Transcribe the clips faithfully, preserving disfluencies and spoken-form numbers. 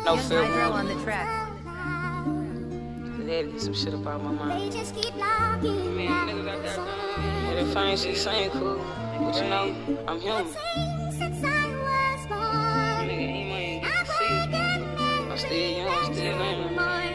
No fear on the track. They had to get some shit up out my mind. Man, niggas out there, yeah, they find shit saying cool, but you know, I'm human. Nigga, he ain't get to see it. I'm still young, I'm still learning.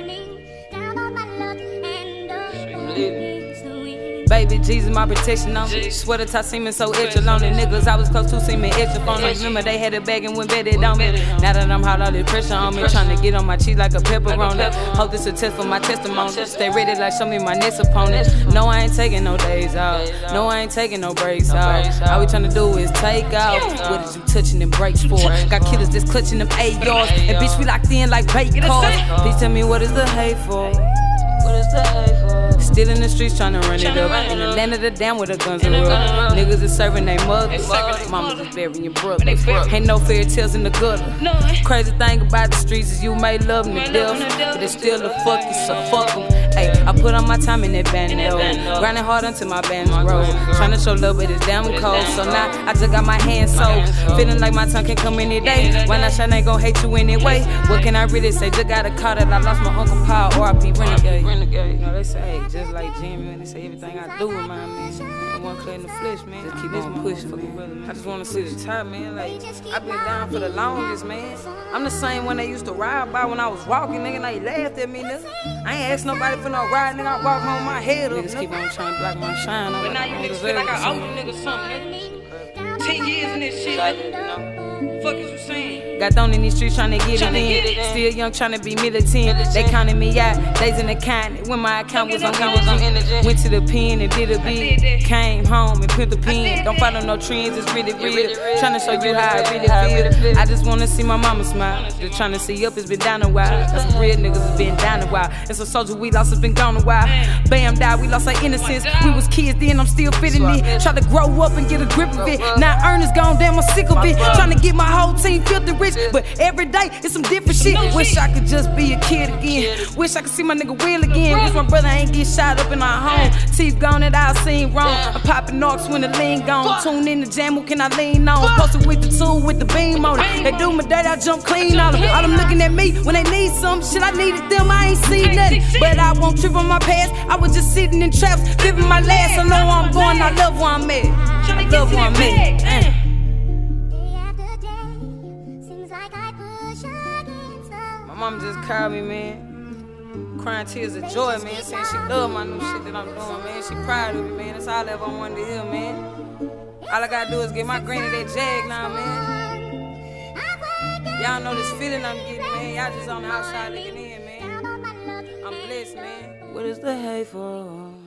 Baby Jesus, my protection on me. Swear the top seeming so echelon. The niggas I was close to seeming extra phone. Remember they had a bag and went betted on me. Now that I'm hot, all this pressure on me. Tryna get on my cheese like a pepperoni. Hope this a test for my testimony. Stay ready like show me my next opponent. No, I ain't taking no days off. No, I ain't taking no breaks off. All we tryna do is take off. What is you touching them brakes for? Got killers that's clutching them A Rs. And bitch, we locked in like bait cars. Please tell me what is the hate for? What is the hate for? Still in the streets tryna run it up. In the land of the damn with the guns and rub. Niggas is serving they mothers. Mamas is burying your brothers. Ain't no fairy tales in the gutter. Crazy thing about the streets is you may love them to death, but they still the fuck you, so fuck them. Ay, I put on my time in that bando. Grinding hard until my bands grow. Tryna show love, but it's damn cold. So now I just got my hands soaked. Feeling like my tongue can come any day. When I shine, they gon' hate you anyway. What can I really say? Just gotta call that I lost my Uncle Paul or I be renegade. You know, they say, just like Jimmy, and they say everything I do remind me. I want to clear in the flesh, man. Just keep on pushing, man. I just want to see the top, man. Like, I've been down for the longest, man. I'm the same one they used to ride by when I was walking, nigga. They laughed at me, nigga. I ain't asked nobody for no ride, nigga. I walk home my head up. Niggas keep on trying to block my shine. But now you niggas feel like I owe you niggas something, nigga. Ten years in this shit, nigga. Fuck is you saying? Got thrown in these streets tryna get it in. Still young tryna be militant. They counted me out, days in the county. When my account was on energy. Went to the pen and did a bid. Came home and put the pen. Don't follow no trends, it's really real. Tryna show you how I really feel. I just wanna see my mama smile. Just tryna see up, it's been down a while. That's some real niggas, it's been down a while. And some soldiers we lost, it's been gone a while. Bam, died, we lost our innocence. We was kids then, I'm still fitting it. Try to grow up and get a grip of it. Now earnings gone, damn, I'm sick of it. Tryna get my whole team filthy rich, but every day it's some different shit. Wish I could just be a kid again. Wish I could see my nigga Will again. Wish my brother ain't get shot up in our home. Teeth gone and I seen wrong. I'm popping knocks when the lean gone. Tune in the jam, who can I lean on? Posted with the tool with the beam on it. They do my dirt, I jump clean on them. All them looking at me when they need some shit. I needed them, I ain't seen nothing. But I won't trip on my past. I was just sitting in traps, living my last. I know where I'm going, I love where I'm at. I love where I'm at. My mama just called me, man, crying tears of joy, man, saying she love my new shit that I'm doing, man. She proud of me, man. That's all I ever wanted to hear, man. All I gotta do is get my granny that jag now, man. Y'all know this feeling I'm getting, man. Y'all just on the outside looking in, man. I'm blessed, man. What is the hate for?